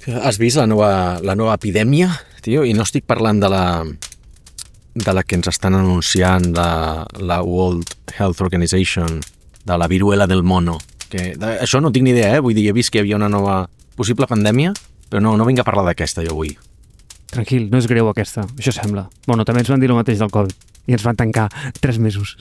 Has vist la nova epidèmia, tio? I no estic parlant de la que ens estan anunciant la World Health Organization, de la viruela del mono. Això no tinc ni idea, Vull dir, he vist que hi havia una nova possible pandèmia, però no vinc a parlar d'aquesta jo avui. Tranquil, no és greu aquesta, això sembla. Bueno, també ens van dir el mateix del Covid i ens van tancar 3 mesos.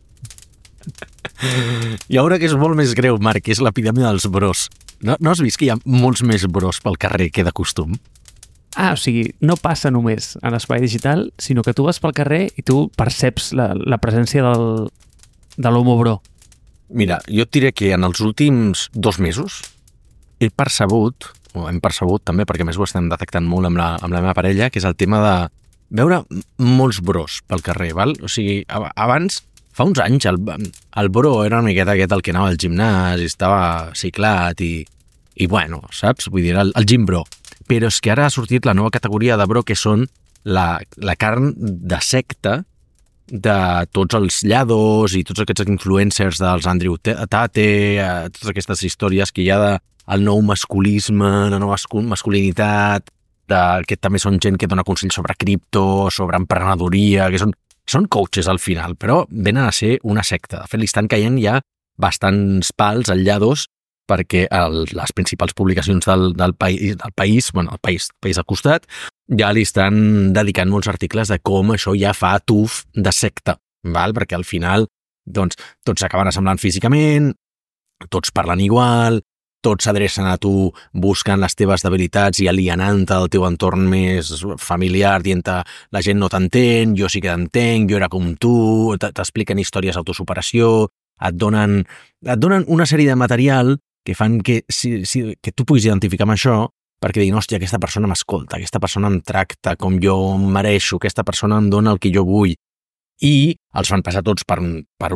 I ara que és molt més greu, Marc, que és l'epidèmia dels bros. No has vist que hi ha molts més bros pel carrer que de costum? O sigui, no passa només en l'espai digital, sinó que tu vas pel carrer i tu perceps la presència de l'homo bro. Mira, jo et diré que en els últims 2 mesos hem percebut també, perquè més ho estem detectant molt amb la meva parella, que és el tema de veure molts bros pel carrer, val? O sigui, abans, fa uns anys, el bro era una miqueta aquest el que anava al gimnàs i estava ciclat i bueno, saps? Vull dir, el gym bro. Però és que ara ha sortit la nova categoria de bro, que són la carn de secta de tots els llados i tots aquests influencers dels Andrew Tate, totes aquestes històries que hi ha del nou masculisme, la nova masculinitat, que també són gent que dona consells sobre cripto, sobre emprenedoria, que són coaches al final, però venen a ser una secta. De fet, li estan caient ja bastants pals al llados perquè les principals publicacions del país al costat, ja li estan dedicant molts articles de com això ja fa tuf de secta, val? Perquè al final doncs, tots s'acaben assemblant físicament, tots parlen igual, tots s'adrecen a tu buscant les teves debilitats i alienant-te del teu entorn més familiar, dient-te la gent no t'entén, jo sí que t'entenc, jo era com tu, t'expliquen històries d'autosuperació, et donen una sèrie de material que fan que tu puguis identificar amb això perquè diguin, hòstia, aquesta persona m'escolta, aquesta persona em tracta com jo em mereixo, aquesta persona em dona el que jo vull. I els fan passar tots per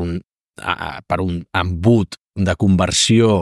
un embut de conversió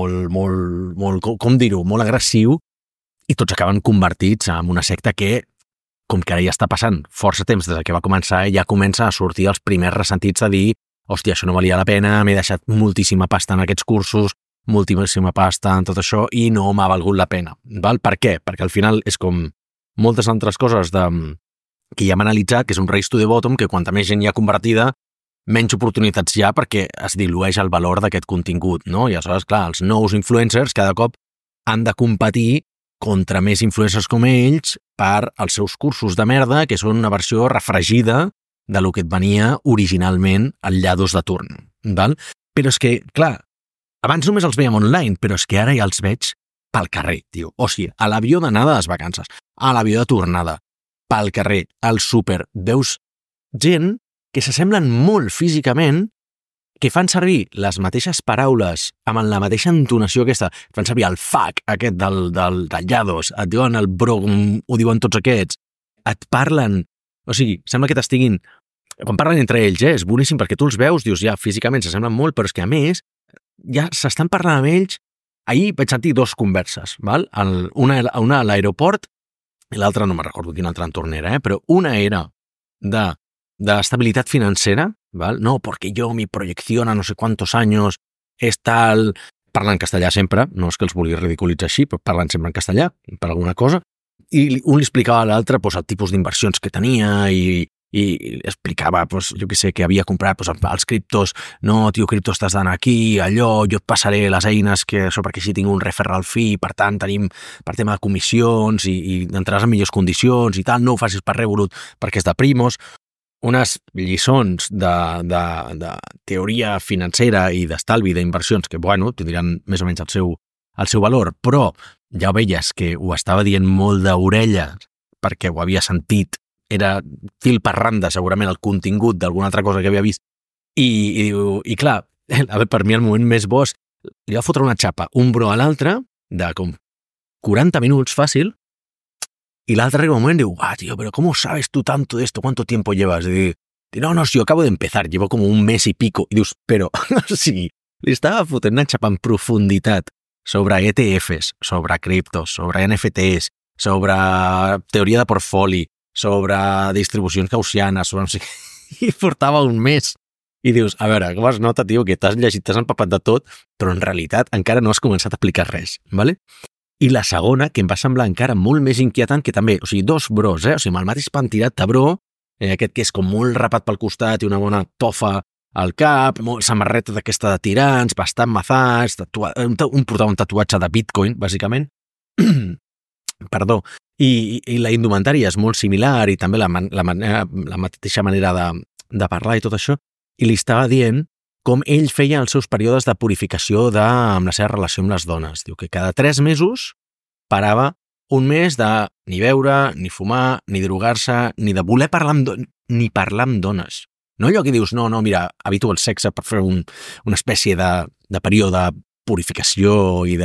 molt, com dir-ho, molt agressiu, i tots acaben convertits en una secta que, com que ara ja està passant força temps des que va començar, ja comença a sortir els primers ressentits de dir, hòstia, això no valia la pena, m'he deixat moltíssima pasta en aquests cursos, moltíssima pasta en tot això i no m'ha valgut la pena. Val? Per què? Perquè al final és com moltes altres coses que ja hem analitzat, que és un race to the bottom, que quanta més gent hi ha convertida, menys oportunitats hi ha perquè es dilueix el valor d'aquest contingut, no? I aleshores, clar, els nous influencers cada cop han de competir contra més influencers com ells per als seus cursos de merda, que són una versió refregida de lo que et venia originalment al llados de turn. Val? Però és que, clar, abans només els veiem online, però és que ara ja els veig pel carrer, tio. O sigui, a l'avió d'anada a les vacances, a l'avió de tornada, pel carrer, al súper, veus gent que s'assemblen molt físicament, que fan servir les mateixes paraules amb la mateixa entonació aquesta, fan servir el fuck aquest del llados, et diuen el bro, ho diuen tots aquests, et parlen, o sigui, sembla que t'estiguin, quan parlen entre ells, és boníssim perquè tu els veus, dius, ja, físicament s'assemblen molt, però és que a més, ja s'estan parlant amb ells. Ahir vaig sentir 2 converses, val? Una a l'aeroport i l'altra no me'n recordo quin altre entorn era, però una era d'estabilitat financera, val? No, porque yo mi proyección a no sé cuántos años és tal... Parlen en castellà sempre, no és que els vulgui ridiculitzar així, però parlen sempre en castellà, per alguna cosa, i un li explicava a l'altre el tipus d'inversions que tenia i explicava, jo què sé, que havia comprat els criptos, no, tio, criptos t'has d'anar aquí, allò, jo et passaré les eines perquè així tinc un referral fee, per tant tenim per tema de comissions i entraràs en millors condicions i tal, no ho facis per Revolut perquè és de primos, unes lliçons de teoria financera i d'estalvi d'inversions que, bueno, tindrien més o menys el seu valor, però ja veies que ho estava dient molt d'orelles perquè ho havia sentit, era fil per randa, segurament, el contingut d'alguna altra cosa que havia vist. I clar, per mi el moment més bo és, li va fotre una xapa, un bro a l'altre, de com 40 minuts fàcil, i l'altre arriba un moment i diu, tío, pero ¿cómo sabes tú tanto de esto? ¿Cuánto tiempo llevas? Y diu, no, si yo acabo de empezar, llevo como un mes y pico. I dius, però, sí, li estava fotent una xapa en profunditat sobre ETFs, sobre criptos, sobre NFTs, sobre teoria de portfoli, sobre distribucions gaussianes, sobre no sé què, i portava un mes. I dius, a veure, com es nota, tio, que t'has llegit, t'has empapat de tot, però en realitat encara no has començat a aplicar res, ¿vale? I la segona, que em va semblar encara molt més inquietant, que també, o sigui, dos bros, o sigui, amb el mateix pantirat de bro, aquest que és com molt rapat pel costat i una bona tofa al cap, samarreta d'aquesta de tirants, bastant mazats, portava un tatuatge de Bitcoin, bàsicament. Perdó. I la indumentària és molt similar i també la mateixa manera de parlar i tot això. I li estava dient com ell feia els seus períodes de purificació amb la seva relació amb les dones. Diu que cada 3 mesos parava un mes de ni beure, ni fumar, ni drogar-se, ni de voler parlar ni parlar amb dones. No allò que dius, no, mira, evito el sexe per fer una espècie de període de purificació i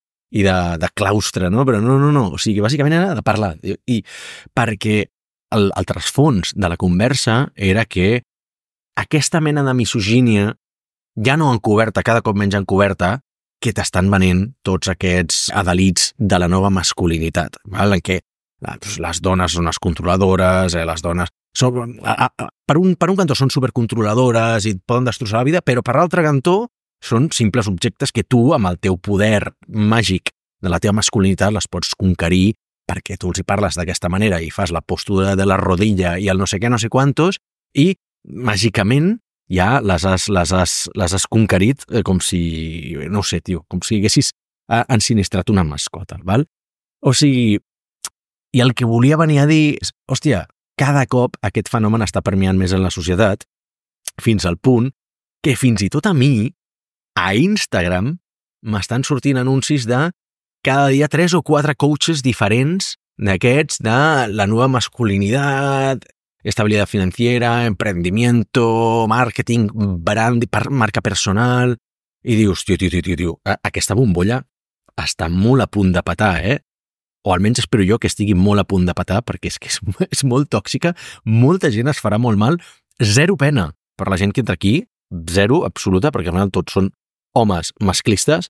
de claustre, no? Però no. O sigui, bàsicament era de parlar. I perquè el trasfons de la conversa era que aquesta mena de misogínia ja no encoberta, cada cop menys encoberta, que t'estan venent tots aquests adalits de la nova masculinitat, val? En què les dones són les controladores, les dones són, per un cantó són supercontroladores i et poden destrossar la vida, però per l'altre cantó són simples objectes que tu, amb el teu poder màgic de la teva masculinitat, les pots conquerir perquè tu els hi parles d'aquesta manera i fas la postura de la rodilla i el no sé què, no sé quantos, i màgicament ja les has conquerit com si, no sé, tio, com si haguessis ensinistrat una mascota, val? O sigui, i el que volia venir a dir és, hòstia, cada cop aquest fenomen està permeant més en la societat fins al punt que fins i tot a mi, a Instagram, m'estan sortint anuncis de cada dia 3 o 4 coaches diferents d'aquests de la nova masculinitat, estabilidad financiera, emprendimiento, marketing, brand, marca personal, i dius, tio, aquesta bombolla està molt a punt de petar, o almenys espero jo que estigui molt a punt de petar, perquè és que és molt tòxica, molta gent es farà molt mal, zero pena per la gent que entra aquí, zero absoluta, perquè al final tots són homes masclistes,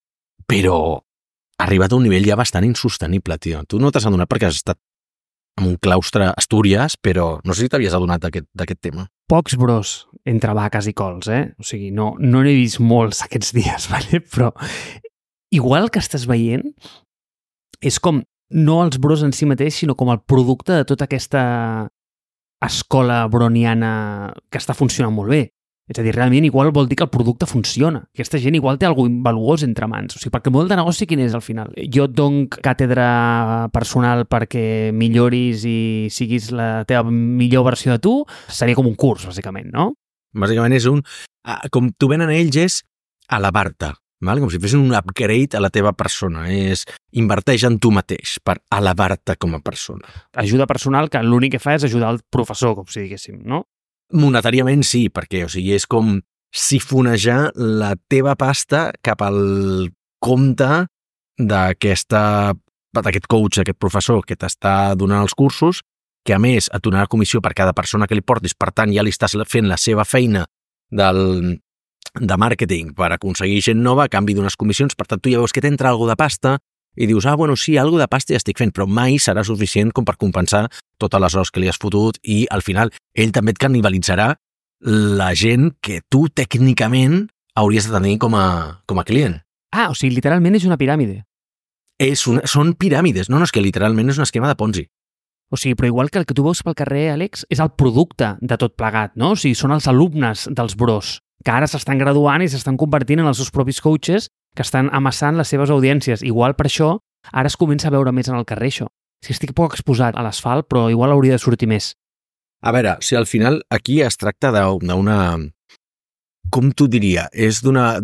però ha arribat a un nivell ja bastant insostenible, tio. Tu no t'has adonat perquè has estat en un claustre a Astúries, però no sé si t'havies adonat d'aquest tema. Pocs bros entre vaques i cols, O sigui, no n'he vist molts aquests dies, vale? Però igual que estàs veient, és com no els bros en si mateix, sinó com el producte de tota aquesta escola broniana que està funcionant molt bé. És a dir, realment igual vol dir que el producte funciona. Aquesta gent igual té alguna cosa valuós entre mans. O sigui, perquè el model de negoci quin és al final? Jo et dono càtedra personal perquè milloris i siguis la teva millor versió de tu, seria com un curs, bàsicament, no? Bàsicament és com t'ho venen ells és elevar-te, com si fessin un upgrade a la teva persona. Inverteix en tu mateix per elevar-te com a persona. Ajuda personal que l'únic que fa és ajudar el professor, com si diguéssim, no? Monetàriament sí, perquè és com sifonejar la teva pasta cap al compte d'aquest coach, d'aquest professor que t'està donant els cursos, que a més et donarà comissió per cada persona que li portis, per tant ja li estàs fent la seva feina de màrqueting per aconseguir gent nova a canvi d'unes comissions, per tant tu ja veus que t'entra alguna de pasta i dius, bueno, sí, alguna de pasta ja estic fent, però mai serà suficient com per compensar totes les hores que li has fotut i al final ell també et canibalitzarà la gent que tu tècnicament hauries de tenir com a client. O sigui, literalment és una piràmide. Són piràmides, no, és que literalment és un esquema de Ponzi. O sigui, però igual que el que tu veus pel carrer, Àlex, és el producte de tot plegat, no? O sigui, són els alumnes dels bros, que ara s'estan graduant i s'estan convertint en els seus propis coaches que estan amassant les seves audiències. Igual per això ara es comença a veure més en el carrer, això. Si estic poc exposat a l'asfalt, però igual hauria de sortir més. A veure, si al final aquí es tracta d'una... Com t'ho diria? És d'una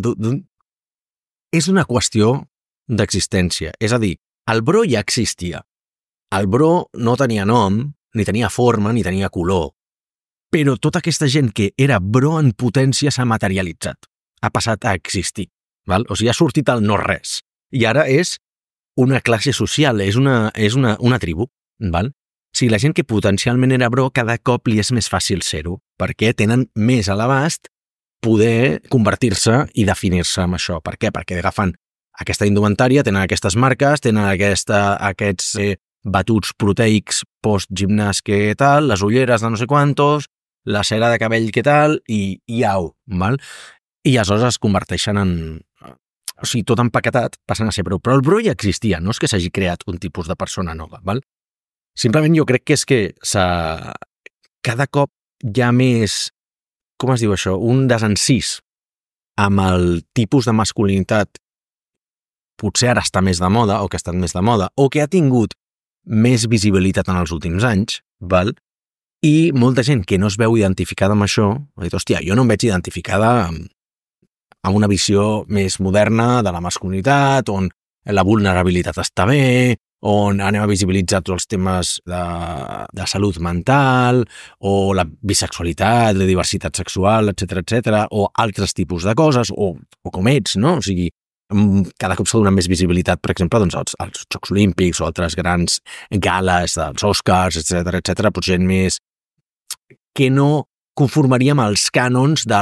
qüestió d'existència. És a dir, el bro ja existia. El bro no tenia nom, ni tenia forma, ni tenia color. Però tota aquesta gent que era bro en potència s'ha materialitzat. Ha passat a existir. Val? O sigui, ha sortit al no-res. I ara és una classe social, és una tribu. Val? O sigui, la gent que potencialment era bro, cada cop li és més fàcil ser-ho, perquè tenen més a l'abast poder convertir-se i definir-se amb això. Per què? Perquè agafen aquesta indumentària, tenen aquestes marques, tenen aquests batuts proteics post-gimnàs que tal, les ulleres de no sé quantos, la cera de cabell que tal, i au, val? I aleshores es converteixen o sigui, tot empaquetat, passen a ser bro. Però el bro ja existia, no és que s'hagi creat un tipus de persona nova, val? Simplement jo crec que és que cada cop hi ha més, com es diu això, un desencís amb el tipus de masculinitat potser ara està més de moda, o que ha estat més de moda, o que ha tingut més visibilitat en els últims anys, val? I molta gent que no es veu identificada amb això, ha dit, hòstia, jo no em veig identificada amb una visió més moderna de la masculinitat, on la vulnerabilitat està bé, on anem a visibilitzar tots els temes de salut mental, o la bisexualitat, la diversitat sexual, etc, o altres tipus de coses, o com ets, no? O sigui, cada cop s'ha donat més visibilitat, per exemple, doncs, als Jocs Olímpics o altres grans gales dels Oscars, etc, potser gent més que no conformaria amb els cànons de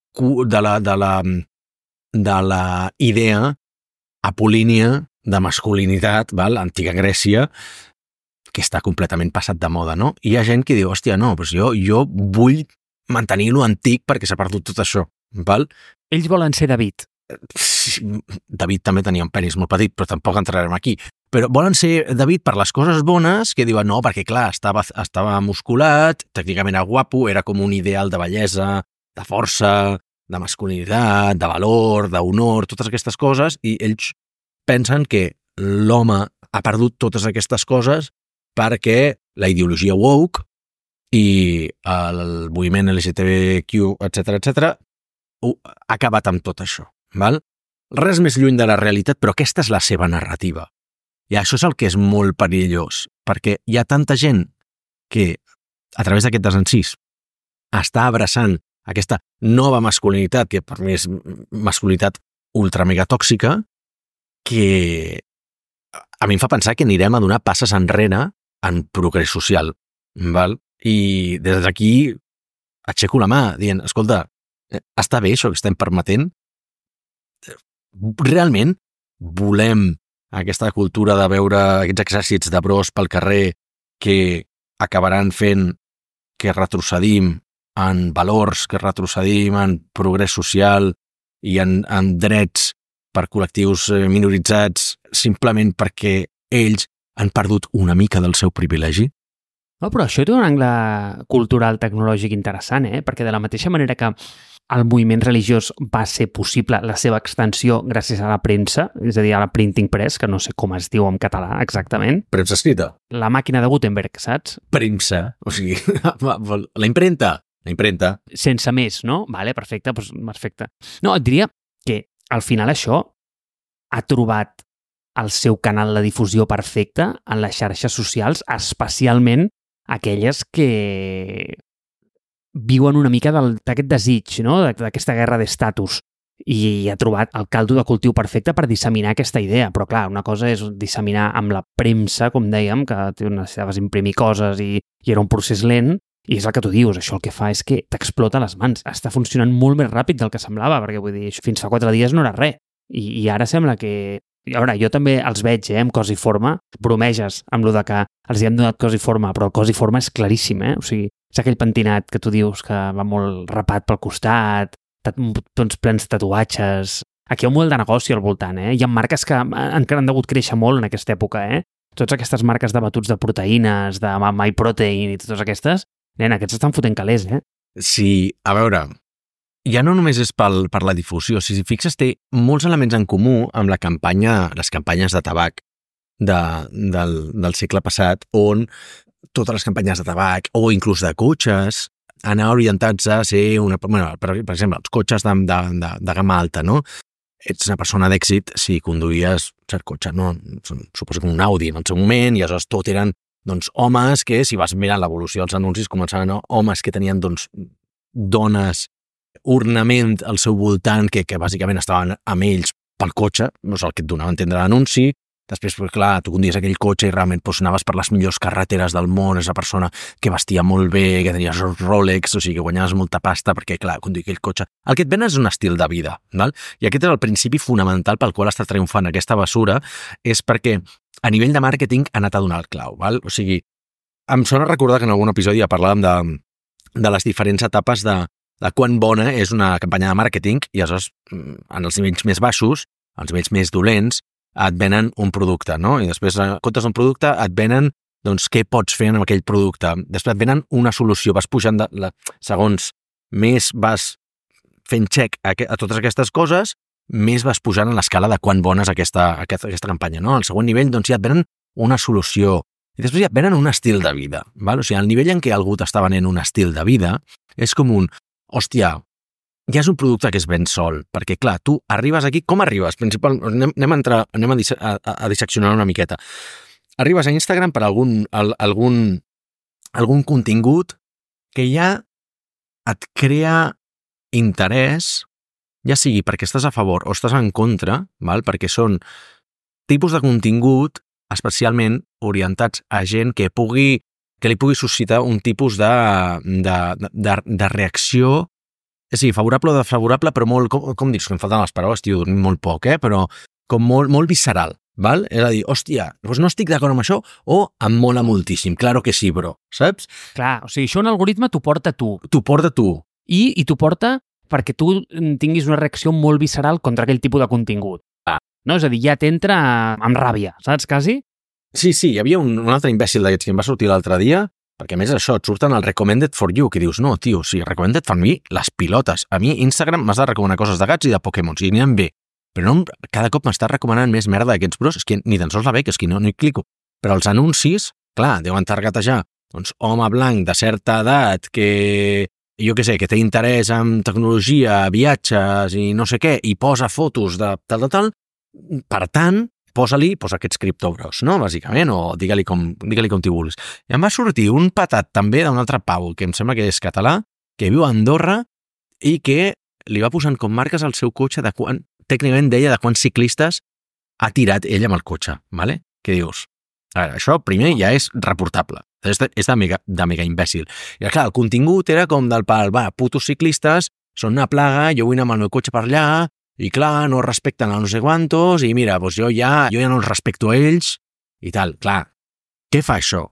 la idea apolínia de masculinitat, val? Antiga Grècia, que està completament passat de moda, no? I hi ha gent que diu, hòstia, no, doncs jo vull mantenir-lo antic perquè s'ha perdut tot això, val? Ells volen ser David. David també tenia un penis molt petit, però tampoc entrarem aquí. Però volen ser David per les coses bones, que diuen, no, perquè clar, estava musculat, tècnicament era guapo, era com un ideal de bellesa, de força, de masculinitat, de valor, d'honor, totes aquestes coses, i ells pensen que l'home ha perdut totes aquestes coses perquè la ideologia woke i el moviment LGTBQ, etc, ha acabat amb tot això. Val? Res més lluny de la realitat, però aquesta és la seva narrativa. I això és el que és molt perillós, perquè hi ha tanta gent que, a través d'aquest desencís, està abraçant aquesta nova masculinitat, que per mi és masculinitat ultra mega tòxica, que a mi em fa pensar que anirem a donar passes enrere en progrés social. Val? I des d'aquí aixeco la mà dient, escolta, està bé això que estem permetent? Realment volem aquesta cultura de veure aquests exèrcits de bros pel carrer que acabaran fent que retrocedim en valors, que retrocedim en progrés social i en drets per col·lectius minoritzats simplement perquè ells han perdut una mica del seu privilegi? No, però això té un angle cultural tecnològic interessant, perquè de la mateixa manera que el moviment religiós va ser possible, la seva extensió gràcies a la premsa, és a dir, a la printing press, que no sé com es diu en català exactament. Premsa escrita. La màquina de Gutenberg, saps? Premsa, o sigui, la impremta. Sense més, no? Vale, perfecte, doncs perfecte. No, et diria que al final això ha trobat el seu canal de difusió perfecte en les xarxes socials, especialment aquelles que viuen una mica d'aquest desig, no? D'aquesta guerra d'estatus, i ha trobat el caldo de cultiu perfecte per disseminar aquesta idea. Però clar, una cosa és disseminar amb la premsa, com dèiem, que necessitaves imprimir coses i era un procés lent, i és el que tu dius, això el que fa és que t'explota les mans. Està funcionant molt més ràpid del que semblava, perquè vull dir, fins fa 4 dies no era res. I ara sembla que... A veure, jo també els veig, amb cos i forma, bromeges amb lo de que els hi hem donat cos i forma, però el cos i forma és claríssim, O sigui, és aquell pentinat que tu dius que va molt rapat pel costat, tots plens de tatuatges... Aquí hi ha un model de negoci al voltant, Hi ha marques que han degut créixer molt en aquesta època, Totes aquestes marques de batuts de proteïnes, de MyProtein i totes aquestes, aquests estan fotent calés, Sí, a veure... Ja no només és per la difusió, si fixes, té molts elements en comú amb les campanyes de tabac del segle passat, on totes les campanyes de tabac o inclús de cotxes anaven orientats a ser per exemple, els cotxes de gamma alta, no? Ets una persona d'èxit si conduïes cert cotxe, no? Suposo que un Audi en el seu moment, i aleshores tot eren homes que, si vas mirant l'evolució dels anuncis, començaven homes que tenien dones ornament al seu voltant que bàsicament estaven amb ells pel cotxe, no és el que et donava a entendre l'anunci. Després, clar, tu conduïes aquell cotxe i realment anaves per les millors carreteres del món, és una persona que vestia molt bé, que tenia Rolex, o sigui, que guanyaves molta pasta perquè, clar, conduir aquell cotxe. El que et ven és un estil de vida, val? I aquest és el principi fonamental pel qual està triomfant aquesta basura, és perquè a nivell de màrqueting ha anat a donar el clau, val? O sigui, em sona recordar que en algun episodi ja parlàvem de les diferents etapes de quan bona és una campanya de màrqueting, i aleshores, en els nivells més baixos, els vells més dolents, et venen un producte, no? I després, en comptes d'un producte, et venen doncs, què pots fer amb aquell producte. Després et venen una solució, vas pujant, segons més vas fent check a totes aquestes coses, més vas pujant en l'escala de quan bona és aquesta campanya, no? Al següent nivell, doncs, ja et venen una solució. I després ja et venen un estil de vida, val? O sigui, al nivell en què algú t'està venent un estil de vida, és com hòstia, ja és un producte que es ven sol, perquè, clar, tu arribes aquí, com arribes? Anem a disseccionar una miqueta. Arribes a Instagram per algun contingut que ja et crea interès, ja sigui perquè estàs a favor o estàs en contra, val? Perquè són tipus de contingut especialment orientats a gent que li pugui suscitar un tipus de reacció, és a dir, favorable o desfavorable, però molt, com dius, que em falten les paraules, tio, dormim molt poc, però com molt visceral, val? És a dir, hòstia, doncs no estic d'acord amb això o em mola moltíssim, claro que sí, bro, saps? Clar, o sigui, això un algoritme t'ho porta tu. T'ho porta tu. I t'ho porta perquè tu tinguis una reacció molt visceral contra aquell tipus de contingut. No? És a dir, ja t'entra amb ràbia, saps, quasi? Sí, hi havia un altre imbècil d'aquests que em va sortir l'altre dia, perquè a més això, et surten el recommended for you, que dius, no, tio, sí, recommended for me, les pilotes. A mi Instagram m'has de recomanar coses de gats i de Pokémons, i aniran bé. Però no, cada cop m'estàs recomanant més merda d'aquests bros, és que ni tan sols la veig, és que no hi clico. Però els anuncis, clar, deuen targetejar, doncs, home blanc de certa edat que, jo què sé, que té interès en tecnologia, viatges i no sé què, i posa fotos de tal. Per tant, posa aquests criptobros, no? Bàsicament, o digue-li com t'hi vulguis. I em va sortir un patat també d'un altre pau, que em sembla que és català, que viu a Andorra i que li va posant com marques al seu cotxe de quan, tècnicament deia de quants ciclistes ha tirat ell amb el cotxe, ¿vale? Què dius? A veure, això primer ja és reportable. És de mega imbècil. I clar, el contingut era com del pal, putos ciclistes, són una plaga, jo vull anar amb el meu cotxe per allà, i clar, no respecten a no sé quantos, i mira, doncs jo ja no els respecto a ells, i tal. Clar, què fa això?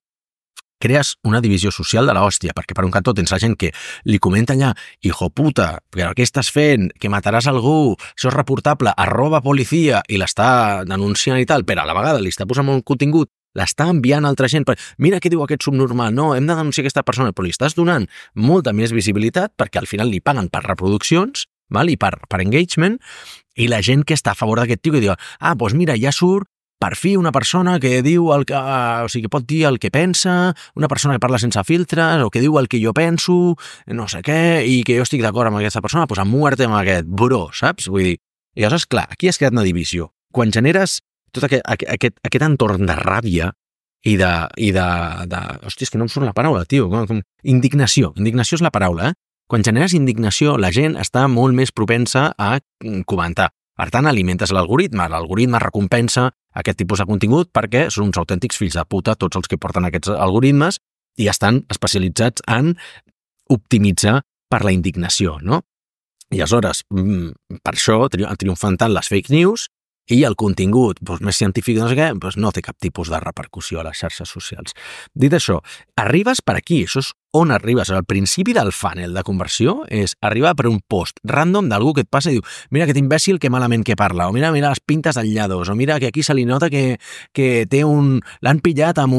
Crees una divisió social de l'hòstia, perquè per un cantó tens la gent que li comenta allà, hijo puta, però què estàs fent? Que mataràs algú, això és reportable, @policia, i l'està denunciant i tal, però a la vegada li està posant un contingut, l'està enviant a altra gent, mira què diu aquest subnormal, no, hem de denunciar aquesta persona, però li estàs donant molta més visibilitat, perquè al final li paguen per reproduccions, val? I per engagement, i la gent que està a favor d'aquest tio que diu, doncs mira, ja surt per fi una persona que diu que pot dir el que pensa, una persona que parla sense filtres, o que diu el que jo penso, no sé què, i que jo estic d'acord amb aquesta persona, doncs a muerte amb aquest bro, saps? Vull dir, i llavors, clar, aquí has creat una divisió. Quan generes tot aquest entorn de ràbia i de hòstia, és que no em surt la paraula, tio, indignació és la paraula, Quan generes indignació, la gent està molt més propensa a comentar. Per tant, alimentes l'algoritme recompensa aquest tipus de contingut perquè són uns autèntics fills de puta tots els que porten aquests algoritmes i estan especialitzats en optimitzar per la indignació, no? I aleshores, per això triomfant tant les fake news i el contingut més científic no té cap tipus de repercussió a les xarxes socials. Dit això, arribes per aquí, això és on arribes. El principi del funnel de conversió és arribar per un post random d'algú que et passa i diu mira aquest imbècil que malament que parla, o mira les pintes del llados, o mira que aquí se li nota que té l'han pillat amb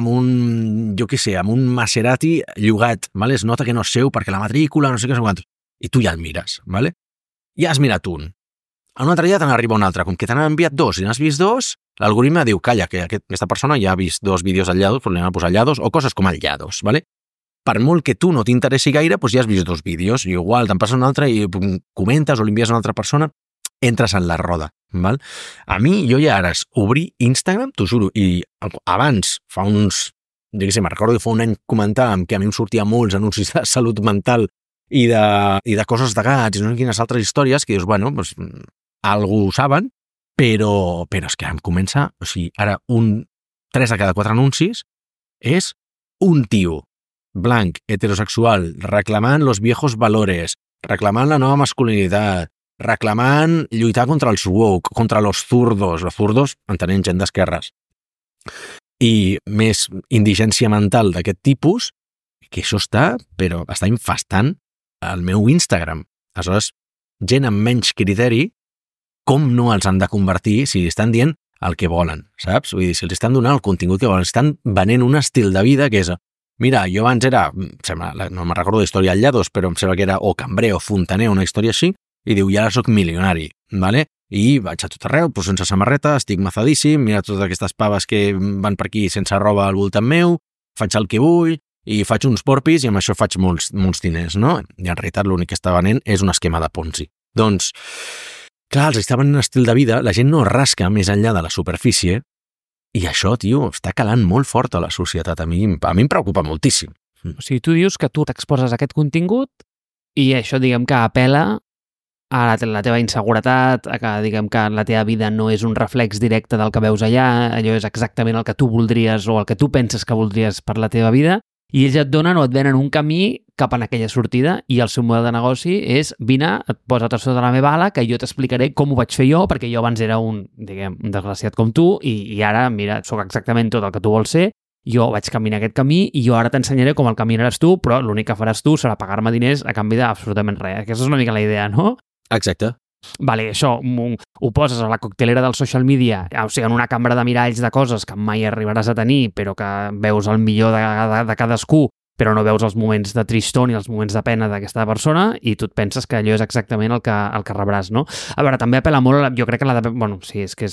un Maserati llogat, ¿vale? Es nota que no és seu perquè la matrícula, no sé què, i tu ja el mires, ¿vale? Ja has mirat un. Un altre dia te n'arriba un altre, com que te n'han enviat dos i n'has vist dos, l'algoritme diu, calla, que aquesta persona ja ha vist dos vídeos al llados, però li han posat llados, o coses com el llados, ¿vale? Per molt que tu no t'interessi gaire, doncs ja has vist dos vídeos, i igual te'n passa un altre i comentes o li envies a una altra persona, entres en la roda, val? A mi, jo ja ara obrir Instagram, t'ho juro, i abans, fa uns, me'n recordo que fa un any comentàvem que a mi em sortia molts anuncis de salut mental i de coses de gats i no sé quines altres històries que dius, bueno, doncs algú ho saben, però és que em comença, o sigui, ara 3 de cada 4 anuncis és un tio blanc, heterosexual, reclamant los viejos valores, reclamant la nova masculinitat, reclamant lluitar contra els woke, contra los zurdos entenent gent d'esquerres, i més indigència mental d'aquest tipus, que això està infestant el meu Instagram. Aleshores, gent amb menys criteri com no els han de convertir si estan dient el que volen, saps? Vull dir, si els estan donant el contingut que volen, estan venent un estil de vida que és, mira, jo abans era, no me'n recordo d'història al Llados, però em sembla que era o cambrer o fontaner, una història així, i diu, ja ara soc milionari, ¿vale? I vaig a tot arreu, però sense samarreta, estic mazadíssim, mira totes aquestes paves que van per aquí sense roba al voltant meu, faig el que vull, i faig uns porpis i amb això faig molts diners, no? I en realitat l'únic que està venent és un esquema de Ponzi. Doncs, clar, els està venent un estil de vida, la gent no rasca més enllà de la superfície i això, tio, està calant molt fort a la societat. A mi em preocupa moltíssim. O sigui, tu dius que tu t'exposes a aquest contingut i això, diguem que apela a la teva inseguretat, a que, diguem que la teva vida no és un reflex directe del que veus allà, allò és exactament el que tu voldries o el que tu penses que voldries per la teva vida, i ells et donen o et venen un camí cap en aquella sortida i el seu model de negoci és vine, et posa't a sota de la meva ala que jo t'explicaré com ho vaig fer jo perquè jo abans era un desgraciat com tu i ara, mira, sóc exactament tot el que tu vols ser, jo vaig caminar aquest camí i jo ara t'ensenyaré com el caminaràs tu, però l'únic que faràs tu serà pagar-me diners a canvi d'absolutament res. Aquesta és una mica la idea, no? Exacte. Vale, això ho poses a la coctelera del social media, o sigui, en una cambra de miralls de coses que mai arribaràs a tenir, però que veus el millor de cadascú, però no veus els moments de tristor ni els moments de pena d'aquesta persona i tu et penses que allò és exactament el que rebràs, no? A veure, també apela molt, jo crec que bueno, sí, és que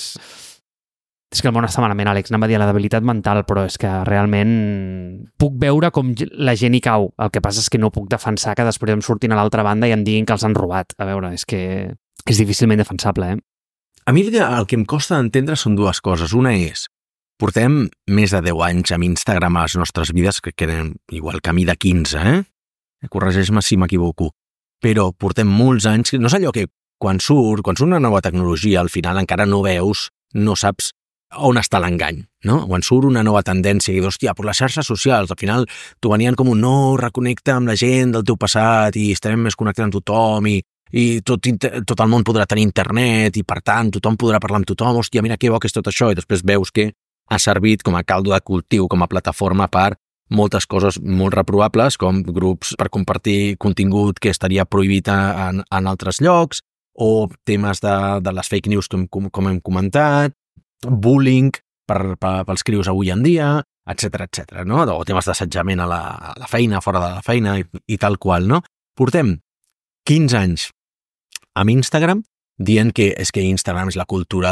el món està malament, Àlex, anava a dir la debilitat mental, però és que realment puc veure com la gent hi cau. El que passa és que no puc defensar que després em surtin a l'altra banda i em diguin que els han robat. A veure, és que és difícilment defensable, A mi el que em costa d'entendre són dues coses. Una és, portem més de 10 anys amb Instagram a les nostres vides, que eren igual camí de 15, Corregeix-me si m'equivoco. Però portem molts anys, no és allò que quan surt una nova tecnologia, al final encara no veus, no saps on està l'engany, no? Quan surt una nova tendència i dius, hòstia, per les xarxes socials, al final t'ho venien com un no, reconnecta amb la gent del teu passat i estarem més connectats amb tothom i tot el món podrà tenir internet i per tant tothom podrà parlar amb tothom, hòstia, mira que bo que és tot això, i després veus que ha servit com a caldo de cultiu, com a plataforma per moltes coses molt reprovables, com grups per compartir contingut que estaria prohibit en altres llocs, o temes de les fake news com hem comentat, bullying pels crios avui en dia, etc, no? O temes d'assetjament a la feina, fora de la feina i tal qual, no? Portem 15 anys amb Instagram dient que és que Instagram és la cultura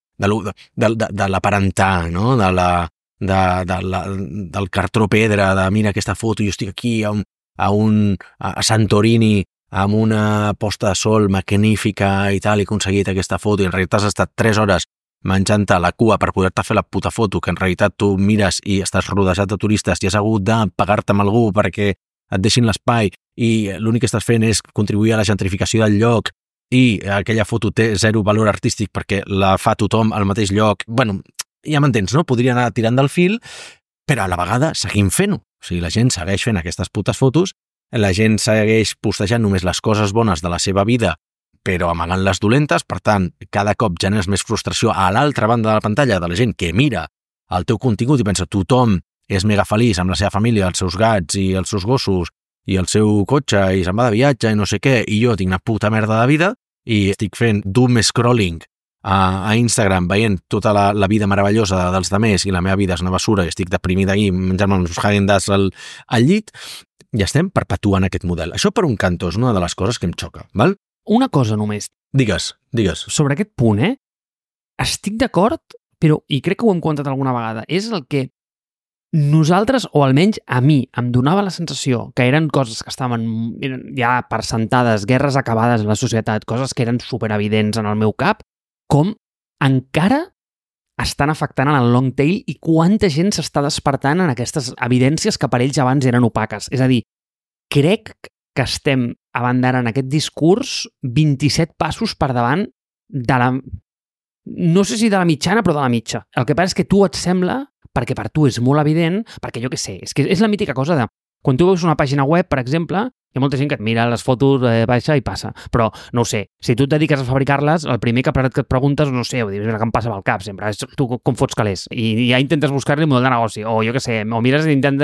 de l'aparentar, no? Del cartró pedra, de mira aquesta foto, jo estic aquí a Santorini amb una posta de sol magnífica i tal, he aconseguit aquesta foto i en realitat has estat 3 hores menjant-te la cua per poder-te fer la puta foto, que en realitat tu mires i estàs rodejat de turistes i has hagut de pagar-te amb algú perquè et deixin l'espai i l'únic que estàs fent és contribuir a la gentrificació del lloc i aquella foto té zero valor artístic perquè la fa tothom al mateix lloc. Bueno, ja m'entens, no? Podria anar tirant del fil, però a la vegada seguim fent-ho. O sigui, la gent segueix fent aquestes putes fotos, la gent segueix postejant només les coses bones de la seva vida però amagant les dolentes, per tant, cada cop generes més frustració a l'altra banda de la pantalla de la gent que mira el teu contingut i pensa tothom és mega feliç amb la seva família, els seus gats i els seus gossos i el seu cotxe i se'n va de viatge i no sé què, i jo tinc una puta merda de vida i estic fent doom scrolling a Instagram veient tota la vida meravellosa dels demés i la meva vida és una basura i estic deprimida aquí menjant-me uns Häagen-Dazs al llit, i estem perpetuant aquest model. Això per un cantó és una de les coses que em xoca, val? Una cosa només. Digues. Sobre aquest punt, estic d'acord, però, i crec que ho hem comentat alguna vegada, és el que nosaltres, o almenys a mi, em donava la sensació que eren coses que estaven ja per sentades, guerres acabades en la societat, coses que eren superevidents en el meu cap, com encara estan afectant en el long tail i quanta gent s'està despertant en aquestes evidències que per ells abans eren opaques. És a dir, crec que estem abans d'ara en aquest discurs 27 passos per davant de la... No sé si de la mitjana, però de la mitja. El que passa és que tu et sembla, perquè per tu és molt evident, perquè jo què sé, és que és la mítica cosa de... Quan tu veus una pàgina web, per exemple, hi ha molta gent que et mira les fotos, baixa i passa. Però, no ho sé, si tu et dediques a fabricar-les, el primer que et preguntes, no sé, ho dius, que em passa pel cap sempre, és tu com fots calés. I ja intentes buscar-li un model de negoci, o jo què sé, o mires i intentes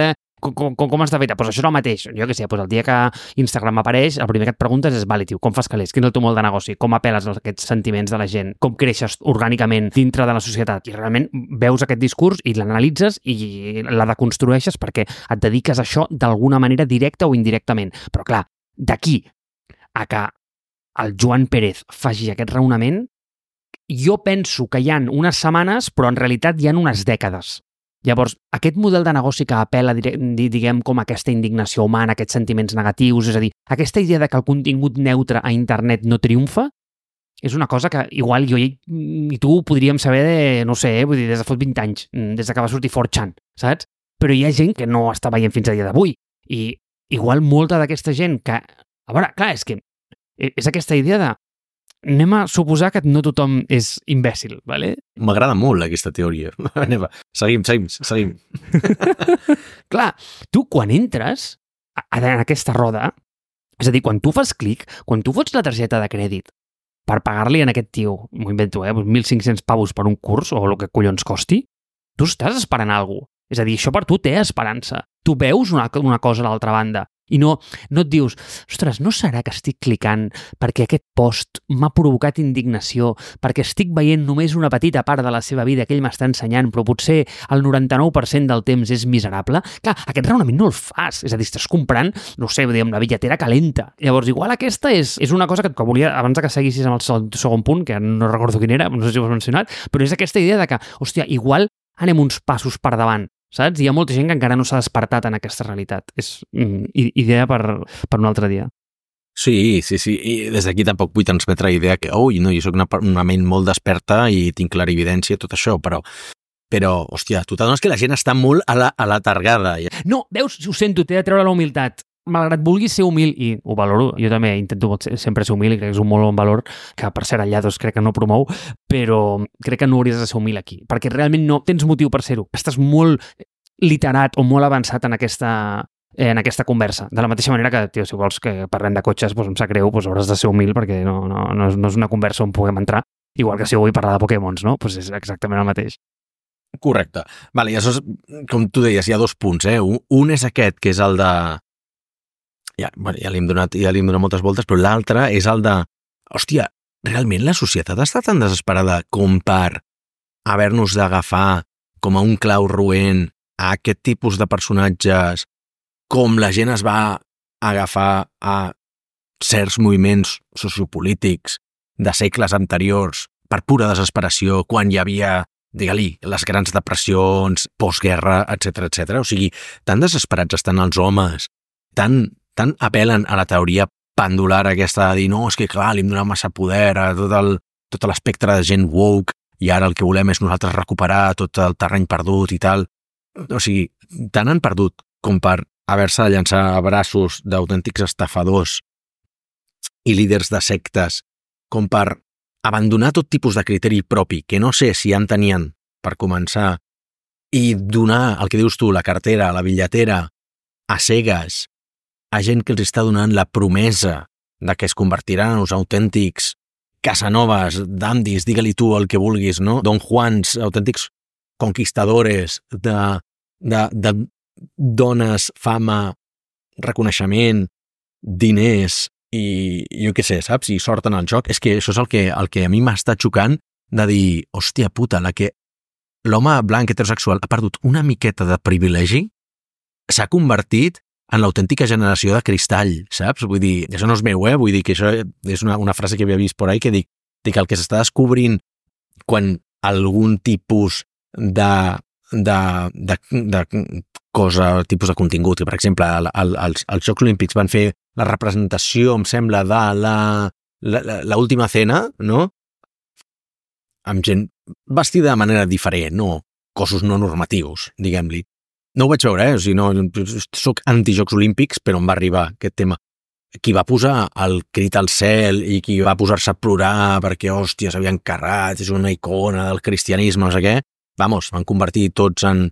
com està feta? Doncs això és el mateix. Jo què sé, el dia que Instagram apareix, el primer que et preguntes és, vale, tio, com fas calés? Quin és el teu model de negoci? Com apeles a aquests sentiments de la gent? Com creixes orgànicament dintre de la societat? I realment veus aquest discurs i l'analitzes i la deconstrueixes perquè et dediques a això d'alguna manera directa o indirectament. Però clar, d'aquí a que el Joan Pérez faci aquest raonament, jo penso que hi ha unes setmanes, però en realitat hi ha unes dècades. Llavors, aquest model de negoci que apela, diguem, com aquesta indignació humana, aquests sentiments negatius, és a dir, aquesta idea de que el contingut neutre a internet no triomfa, és una cosa que igual jo i tu podríem saber de, no sé, vull dir, des de fot 20 anys, des que va sortir 4chan, saps? Però hi ha gent que no està veient fins a dia d'avui. I igual molta d'aquesta gent que... A veure, clar, és que és aquesta idea de anem a suposar que no tothom és imbècil, ¿vale? M'agrada molt aquesta teoria. Seguim. Clar, tu quan entres en aquesta roda, és a dir, quan tu fas clic, quan tu fots la targeta de crèdit per pagar-li en aquest tio, m'ho invento, 1.500 pavos per un curs o el que collons costi, tu estàs esperant alguna cosa. És a dir, això per tu té esperança. Tu veus una cosa a l'altra banda. I no et dius, ostres, no serà que estic clicant perquè aquest post m'ha provocat indignació, perquè estic veient només una petita part de la seva vida que ell m'està ensenyant, però potser el 99% del temps és miserable? Clar, aquest raonament no el fas. És a dir, estàs comprant, no sé, diguem, la billetera calenta. Llavors, igual aquesta és una cosa que volia, abans que seguissis amb el segon punt, que no recordo quin era, no sé si ho has mencionat, però és aquesta idea de que, hòstia, igual anem uns passos per davant, saps? Hi ha molta gent que encara no s'ha despertat en aquesta realitat. És idea per un altre dia. Sí. I des d'aquí tampoc vull transmetre la idea que, jo soc una ment molt desperta i tinc clarividència, tot això, però hòstia, tu t'adones que la gent està molt a la targada. No, veus? Ho sento, t'he de treure la humilitat. Malgrat vulguis ser humil, i ho valoro, jo també intento sempre ser humil i crec que és un molt bon valor, que per ser allà crec que no promou, però crec que no hauries de ser humil aquí, perquè realment no tens motiu per ser-ho. Estàs molt literat o molt avançat en aquesta conversa. De la mateixa manera que, tio, si vols que parlem de cotxes, doncs em sap greu, doncs hauràs de ser humil perquè no és una conversa on puguem entrar, igual que si vull parlar de Pokémons, no? Doncs és exactament el mateix. Correcte. Vale, i això, com tu deies, hi ha dos punts, Un és aquest, que és el de... Ja li hem donat moltes voltes, però l'altre és el de, hòstia, realment la societat està tan desesperada com per haver-nos d'agafar com a un clau roent a aquest tipus de personatges, com la gent es va agafar a certs moviments sociopolítics de segles anteriors per pura desesperació, quan hi havia, digue-li, les grans depressions, postguerra, etc. O sigui, tan desesperats estan els homes, tant apel·len a la teoria pendular aquesta de dir, no, és que clar, li hem donat massa poder a tot l'espectre de gent woke i ara el que volem és nosaltres recuperar tot el terreny perdut i tal. O sigui, tant han perdut com per haver-se de llançar a braços d'autèntics estafadors i líders de sectes, com per abandonar tot tipus de criteri propi, que no sé si en tenien per començar, i donar, el que dius tu, la cartera, la bitlletera, a cegues, a gent que els està donant la promesa de que es convertiran en uns autèntics Casanovas, dandis, digue-li tu el que vulguis, no? Don Juans, autèntics conquistadores de dones, fama, reconeixement, diners i jo què sé, saps? I sort en el joc. És que això és el que a mi m'està xocant de dir, hòstia puta, l'home blanc heterosexual ha perdut una miqueta de privilegi, s'ha convertit en l'autèntica generació de cristall, saps? Vull dir, això no és meu, vull dir que això és una frase que havia vist por ahí que dic el que s'està descobrint quan algun tipus de cosa, tipus de contingut, que per exemple els Jocs Olímpics van fer la representació, em sembla, de l'última cena, no? Amb gent vestida de manera diferent, no? Cossos no normatius, diguem-li. No ho vaig veure, o sigui, no, soc antijocs olímpics, però em va arribar aquest tema. Qui va posar el crit al cel i qui va posar-se a plorar perquè, hòstia, s'havien carrat, és una icona del cristianisme, no sé què, vamos, van convertir tots en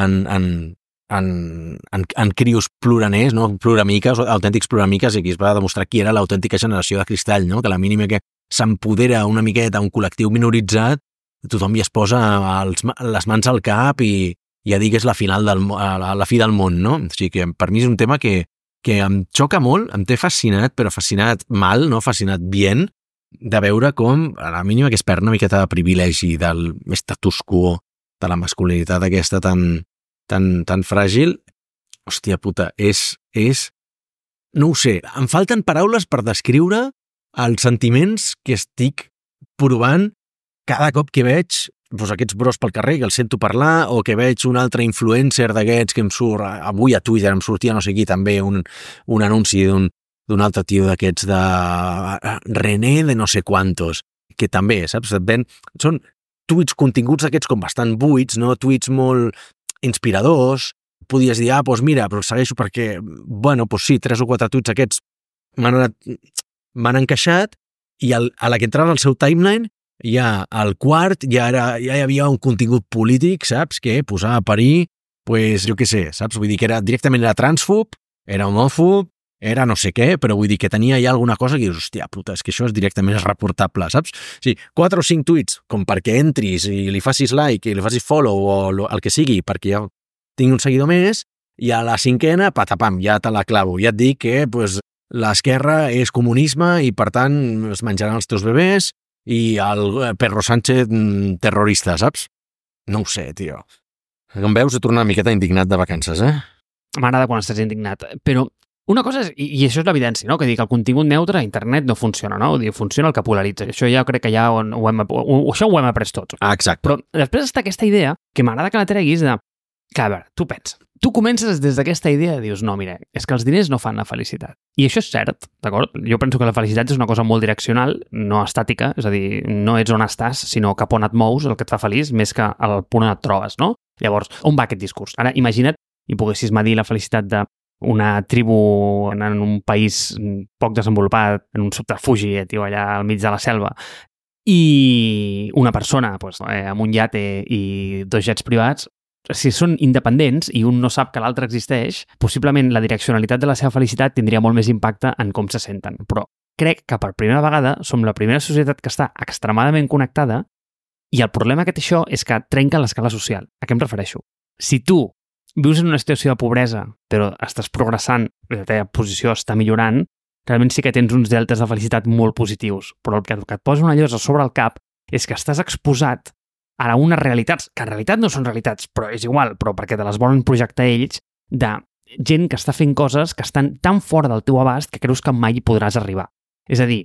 crios ploraners, no? Ploramiques, autèntics ploramiques, i aquí es va demostrar qui era l'autèntica generació de cristall, no? Que la mínima que s'empodera una miqueta un col·lectiu minoritzat, tothom hi es posa les mans al cap i ja digués la final a la fi del món, no? O sigui que per mi és un tema que em xoca molt, em té fascinat, però fascinat mal, no fascinat bien, de veure com, a la mínima que es perd una miqueta de privilegi del status quo, de la masculinitat aquesta tan fràgil. Hòstia puta, és... No ho sé, em falten paraules per descriure els sentiments que estic provant cada cop que veig aquests bros pel carrer, que els sento parlar, o que veig un altre influencer d'aquests que em surt, avui a Twitter em sortia no sé qui també un anunci d'un altre tio d'aquests de René de no sé quantos, que també, saps? Són tuits continguts d'aquests com bastant buits, no? Tuits molt inspiradors. Podies dir, doncs mira, però segueixo perquè, bueno, doncs sí, 3 o 4 tuits aquests m'han encaixat, i a la que entrava al seu timeline, ja al quart ja hi havia un contingut polític, saps? Que posava a parir, pues, jo què sé, saps? Vull dir que directament era transfòb, era homòfob, era no sé què, però vull dir que tenia ja alguna cosa que dius, hòstia puta, és que això directament és reportable, saps? Sí, 4 o 5 tuits, com perquè entris i li facis like i li facis follow o el que sigui, perquè ja tinc un seguidor més, i a la 5ena, patapam, ja te la clavo. Ja et dic que pues, l'esquerra és comunisme i, per tant, es menjaran els teus bebès i el Pedro Sánchez terrorista, saps? No ho sé, tio. Com veus, he tornat una miqueta indignat de vacances, eh? M'agrada quan estàs indignat. Però una cosa és, i això és l'evidència, no? Que dic, el contingut neutre a internet no funciona, no? Diu, funciona el que polaritza. Això ja crec que ja ho hem après tots. Ah, exacte. Però després està aquesta idea que m'agrada que la treguis de que, a veure, tu pensa, tu comences des d'aquesta idea i dius, no, mira, és que els diners no fan la felicitat. I això és cert, d'acord? Jo penso que la felicitat és una cosa molt direccional, no estàtica, és a dir, no ets on estàs, sinó cap on et mous, el que et fa feliç, més que al punt on et trobes, no? Llavors, on va aquest discurs? Ara, imagina't, i poguessis medir la felicitat d'una tribu en un país poc desenvolupat, en un subterfugi, tio, allà al mig de la selva, i una persona doncs, amb un iate i 2 jets privats. Si són independents i un no sap que l'altre existeix, possiblement la direccionalitat de la seva felicitat tindria molt més impacte en com se senten. Però crec que per primera vegada som la primera societat que està extremadament connectada, i el problema que té això és que trenca l'escala social. A què em refereixo? Si tu vius en una situació de pobresa, però estàs progressant, la teva posició està millorant, realment sí que tens uns deltes de felicitat molt positius. Però el que et posa una llosa sobre el cap és que estàs exposat a unes realitats, que en realitat no són realitats, però és igual, però perquè te les volen projectar ells, de gent que està fent coses que estan tan fora del teu abast que creus que mai hi podràs arribar. És a dir,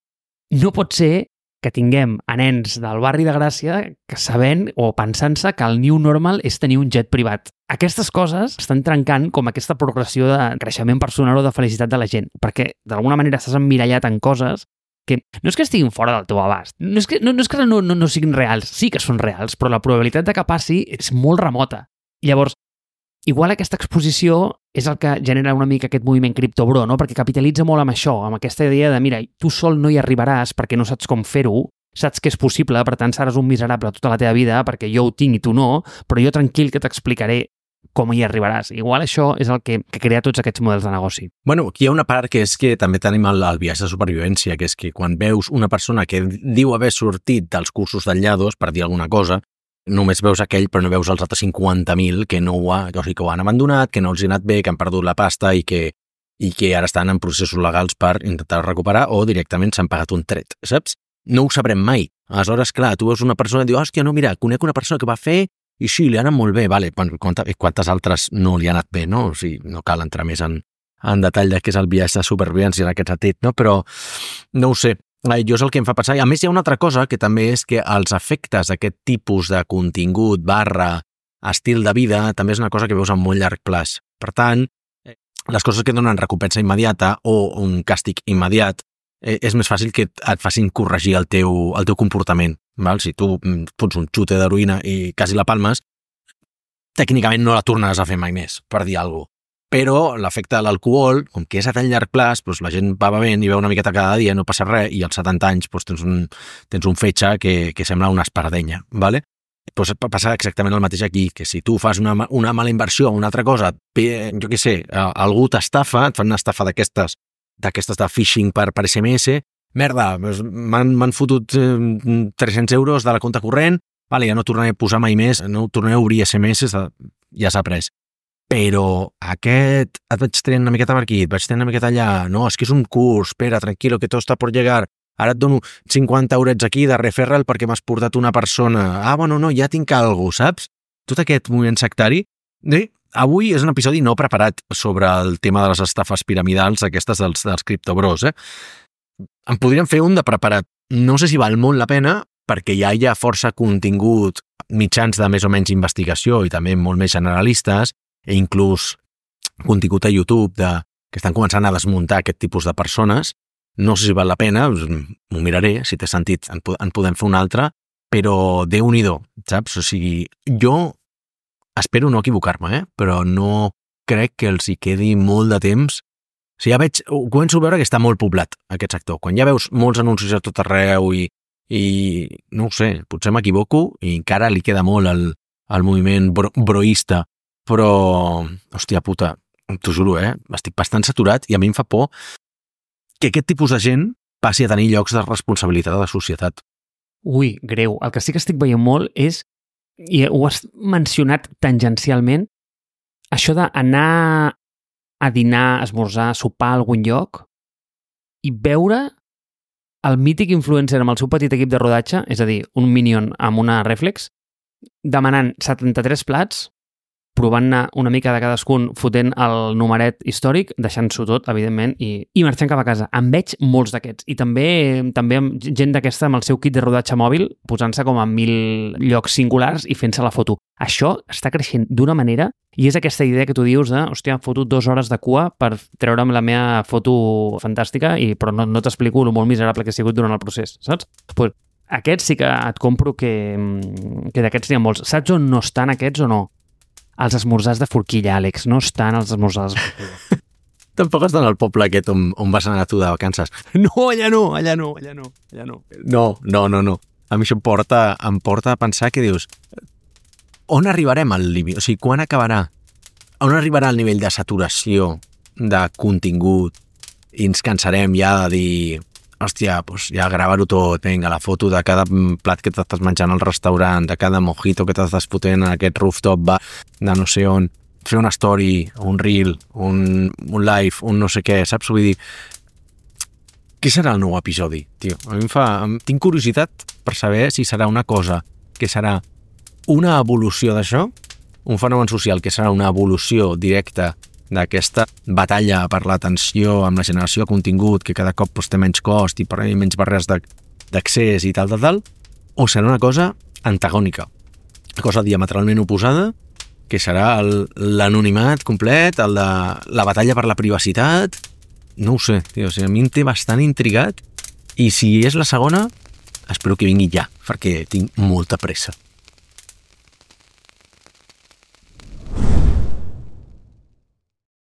no pot ser que tinguem a nens del barri de Gràcia que sabent o pensant-se que el new normal és tenir un jet privat. Aquestes coses estan trencant com aquesta progressió de creixement personal o de felicitat de la gent, perquè d'alguna manera estàs emmirallat en coses que no és que estiguin fora del teu abast, no és que no siguin reals, sí que són reals, però la probabilitat de que passi és molt remota. Llavors, igual aquesta exposició és el que genera una mica aquest moviment criptobro, no? Perquè capitalitza molt amb això, amb aquesta idea de, mira, tu sol no hi arribaràs perquè no saps com fer-ho, saps que és possible, per tant seràs un miserable tota la teva vida perquè jo ho tinc i tu no, però jo tranquil que t'explicaré com hi arribaràs. Igual això és el que crea tots aquests models de negoci. Bueno, aquí hi ha una part que és que també tenim el biaix de supervivència, que és que quan veus una persona que diu haver sortit dels cursos d'enllados, per dir alguna cosa, només veus aquell però no veus els altres 50.000 que no ho han abandonat, que no els ha anat bé, que han perdut la pasta i que ara estan en processos legals per intentar recuperar o directament s'han pagat un tret, saps? No ho sabrem mai. Aleshores, clar, tu veus una persona i dius, hòstia, no, mira, conec una persona que va fer i sí, li ha anat molt bé, vale. Quantes altres no li ha anat bé, no? O sigui, no cal entrar més en detall de què és el biaix de supervivència en aquest sentit, no? Però no ho sé. Jo és el que em fa pensar. I a més hi ha una altra cosa que també és que els efectes d'aquest tipus de contingut / estil de vida també és una cosa que veus a molt llarg plaç. Per tant, les coses que donen recompensa immediata o un càstig immediat és més fàcil que et facin corregir el teu comportament. Val? Si tu fots un xute d'heroïna i quasi la palmes, tècnicament no la tornaràs a fer mai més, per dir alguna cosa. Però l'efecte de l'alcohol, com que és a tan llarg plaç, doncs la gent va bevent i veu una miqueta cada dia, no passa res, i als 70 anys doncs tens un fetge que sembla una espardenya. ¿Vale? Doncs passa exactament el mateix aquí, que si tu fas una mala inversió o una altra cosa, jo què sé, algú t'estafa, et fan una estafa d'aquestes de phishing per SMS, merda, m'han fotut 300 euros de la compte corrent, vale, ja no tornaré a posar mai més, no tornaré a obrir SMS, ja s'ha pres. Però aquest, et vaig tenir una miqueta per aquí, et vaig tenir una miqueta allà, no, és que és un curs, espera, tranquilo, que tot està per llegar, ara et dono 50 eurets aquí de referral perquè m'has portat una persona, bueno, no, ja tinc alguna cosa, saps? Tot aquest moviment sectari. Avui és un episodi no preparat sobre el tema de les estafes piramidals, aquestes dels criptobros, En podríem fer un de preparat. No sé si val molt la pena, perquè ja hi ha força contingut, mitjans de més o menys investigació i també molt més generalistes, i inclús contingut a YouTube que estan començant a desmuntar aquest tipus de persones. No sé si val la pena, m'ho miraré, si té sentit en podem fer un altre, però Déu-n'hi-do, saps? O sigui, jo espero no equivocar-me, però no crec que els hi quedi molt de temps. O sigui, començo a veure que està molt poblat aquest sector. Quan ja veus molts anuncis a tot arreu i no ho sé, potser m'equivoco i encara li queda molt al moviment broista, però, hòstia puta, t'ho juro, estic bastant saturat i a mi em fa por que aquest tipus de gent passi a tenir llocs de responsabilitat a la societat. Ui, greu. El que sí que estic veient molt és, i ho has mencionat tangencialment, això d'anar a dinar, esmorzar, sopar a algun lloc i veure el mític influencer amb el seu petit equip de rodatge, és a dir, un Minion amb una Reflex, demanant 73 plats, provant-ne una mica de cadascun, fotent el numeret històric, deixant-s'ho tot, evidentment, i marxant cap a casa. En veig molts d'aquests. I també amb gent d'aquesta amb el seu kit de rodatge mòbil, posant-se com a 1000 llocs singulars i fent-se la foto. Això està creixent d'una manera i és aquesta idea que tu dius de, hòstia, foto 2 hores de cua per treure'm la meva foto fantàstica, però no t'explico el molt miserable que ha sigut durant el procés, saps? Pues aquests sí que et compro que d'aquests n'hi ha molts. Saps on no estan aquests o no? Els esmorzars de forquilla, Àlex. No estan els esmorzars de forquilla. Tampoc estan al poble aquest on vas anar tu de vacances. No, allà no. No. A mi això em porta a pensar que dius, on arribarem al límit? O sigui, quan acabarà? On arribarà el nivell de saturació de contingut i ens cansarem ja de dir, hòstia, doncs ja gravar-ho tot, vinga, la foto de cada plat que t'estàs menjant al restaurant, de cada mojito que t'estàs fotent en aquest rooftop de no sé on, fer una story, un reel, un live, un no sé què, saps? Vull dir, què serà el nou episodi, tio? A mi tinc curiositat per saber si serà una cosa que serà una evolució d'això, un fenomen social que serà una evolució directa d'aquesta batalla per l'atenció amb la generació de contingut que cada cop té menys cost i per menys barreres d'accés i tal, o serà una cosa antagònica, una cosa diametralment oposada, que serà l'anonimat complet, el de la batalla per la privacitat. No ho sé, tio, o sigui, a mi em té bastant intrigat i si és la segona, espero que vingui ja, perquè tinc molta pressa.